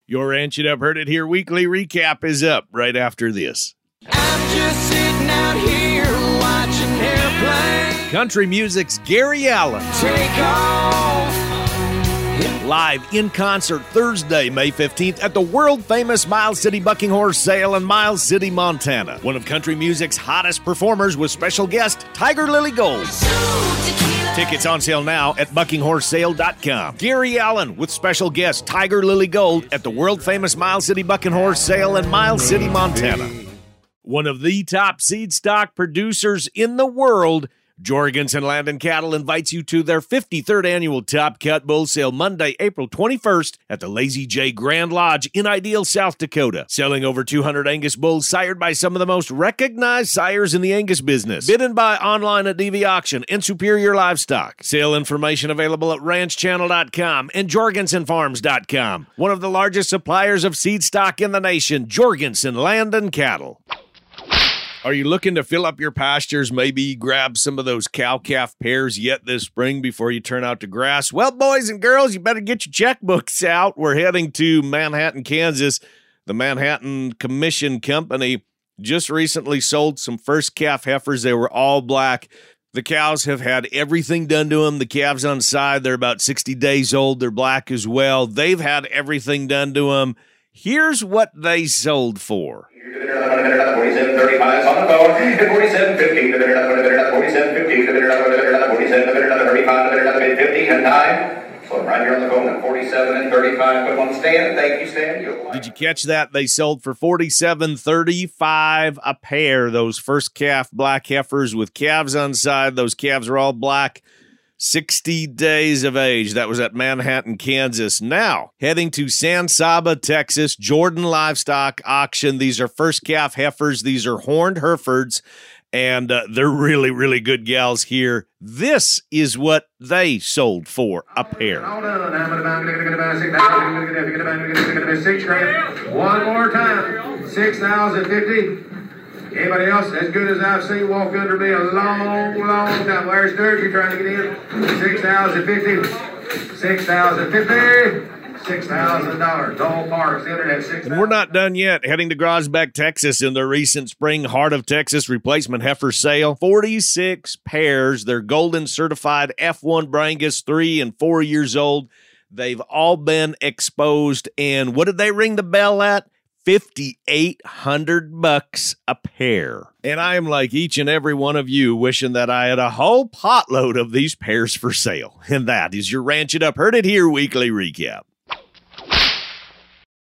Your Ranch It Up, Heard It Here weekly recap is up right after this. I'm just sitting out here watching airplanes Country music's Gary Allan. take off. Live in concert Thursday, May 15th at the world-famous Miles City Bucking Horse Sale in Miles City, Montana. One of country music's hottest performers with special guest Tiger Lily Gold. Tickets on sale now at buckinghorsesale.com. Gary Allan with special guest Tiger Lily Gold at the world-famous Miles City Bucking Horse Sale in Miles City, Montana. One of the top seed stock producers in the world, Jorgensen Land and Cattle invites you to their 53rd annual Top Cut Bull Sale Monday, April 21st at the Lazy J Grand Lodge in Ideal, South Dakota. Selling over 200 Angus bulls sired by some of the most recognized sires in the Angus business. Bid and buy online at DV Auction and Superior Livestock. Sale information available at ranchchannel.com and jorgensenfarms.com. One of the largest suppliers of seed stock in the nation, Jorgensen Land and Cattle. Are you looking to fill up your pastures, maybe grab some of those cow-calf pairs yet this spring before you turn out to grass? Well, boys and girls, you better get your checkbooks out. We're heading to Manhattan, Kansas. The Manhattan Commission Company just recently sold some first calf heifers. They were all black. The cows have had everything done to them. The calves on side, they're about 60 days old. They're black as well. They've had everything done to them. Here's what they sold for. 47.35 on the phone, 47.50, 47.50, 47.35, 50, and 9. So I'm right here on the phone at 47 and 35. Put on Stan. Thank you, Stan. Did you catch that? They sold for $47.35 a pair. Those first calf black heifers with calves on side. Those calves are all black. 60 days of age. That was at Manhattan, Kansas. Now, heading to San Saba, Texas, Jordan Livestock Auction. These are first calf heifers. These are horned Herefords, and they're really, really good gals here. This is what they sold for a pair. One more time. 6,050. Anybody else as good as I've seen walk under me a long, long time? Where's Dirk? You trying to get in? 6,050. 6,050. $6,000. Dole Parks, Internet, 6,000. And we're not done yet. Heading to Grosbeck, Texas in the recent spring Heart of Texas replacement heifer sale. 46 pairs. They're golden certified F1 Brangus, 3 and 4 years old. They've all been exposed. And what did they ring the bell at? $5,800 a pair. And I am like each and every one of you wishing that I had a whole potload of these pairs for sale. And that is your Ranch It Up, Heard It Here weekly recap.